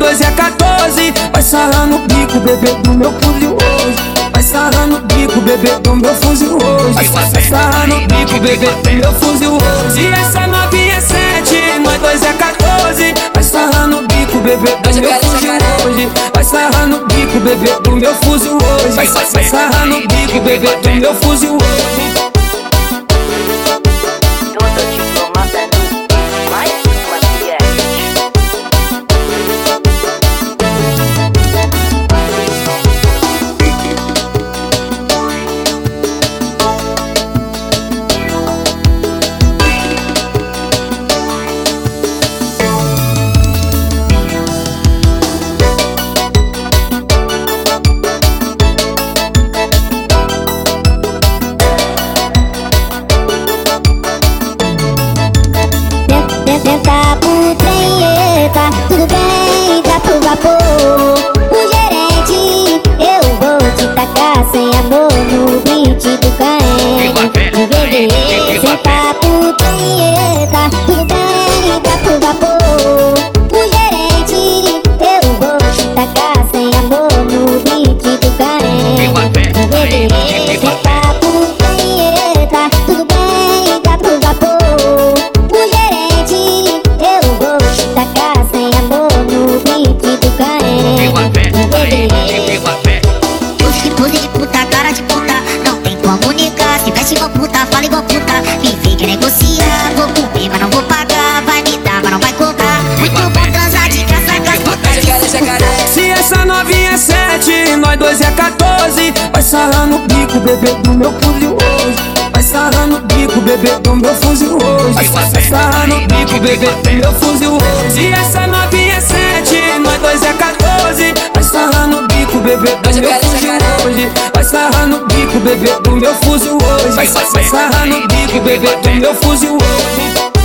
dois é 14. Vai sarrar no bico, bebê, do meu fuzil hoje. Vai sarrar no bico, bebê, do meu fuzil hoje. Vai sarrar no bico, bebê, do meu fuzil hoje. E essa novinha é 7, nós dois é 14. Vai sarrar no bico, bebê, do meu fuzil hoje. Vai sarrar no bico, bebê, do meu fuzil hoje. Vai sarrar no bico, bebê, do meu fuzil hoje. Senta pro trem, eita, tudo bem, tá pro vapor. O gerente, eu vou te tacar sem amor no beat do Caen. Senta pro trem, eita, tudo bem, tá pro vapor. O gerente, eu vou te tacar sem amor no beat do Caen. Senta pro trem, eita, tudo bem, tá pro vapor. Pose de puta, cara de puta, não tem como negar. Se veste igual puta, fala igual puta. Me vem que negociar, vou comer, mas não vou pagar. Vai me dar, mas não vai cobrar. Muito bom transar de graça com as putas. Se essa novinha é 7, nós dois é 14. Vai sarrar no bico, bebê, do meu fuzil hoje. Vai sarrar no bico, bebê, do meu fuzil hoje. Vai sarrar no bico, bebê, do meu fuzil hoje. Se essa novinha é 7, nós dois é 14. Vai sarrar no bico, bebê, do meu fuzil hoje. Vai sarrar no bico, bebê, do meu fuzil hoje. Vai sarrar no bico, bebê, do meu fuzil hoje.